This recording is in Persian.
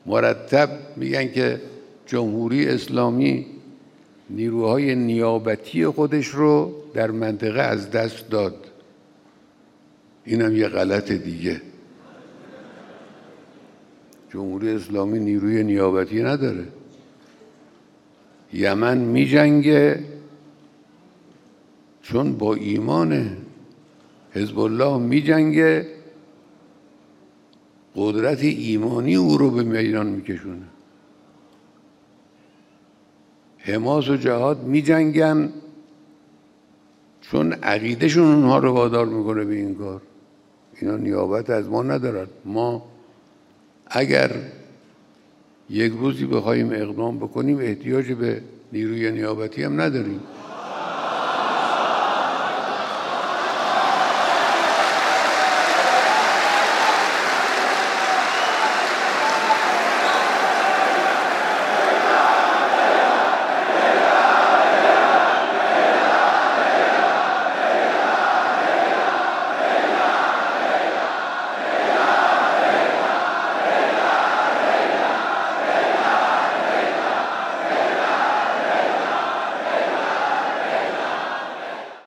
مرتب میگن که جمهوری اسلامی نیروهای نیابتی خودش رو در منطقه از دست داد. اینم یه غلط دیگه. جمهوری اسلامی نیروی نیابتی نداره. یمن میجنگه چون با ایمانه، حزب الله میجنگه قدرت ایمانی او رو به میدان میکشونه. حماس و جهاد میجنگن چون عقیدهشون اونها رو وادار میکنه به این کار. اینا نیابت از ما ندارن. ما اگر یک روزی بخوایم اقدام بکنیم احتیاج به نیروی نیابتی هم نداریم.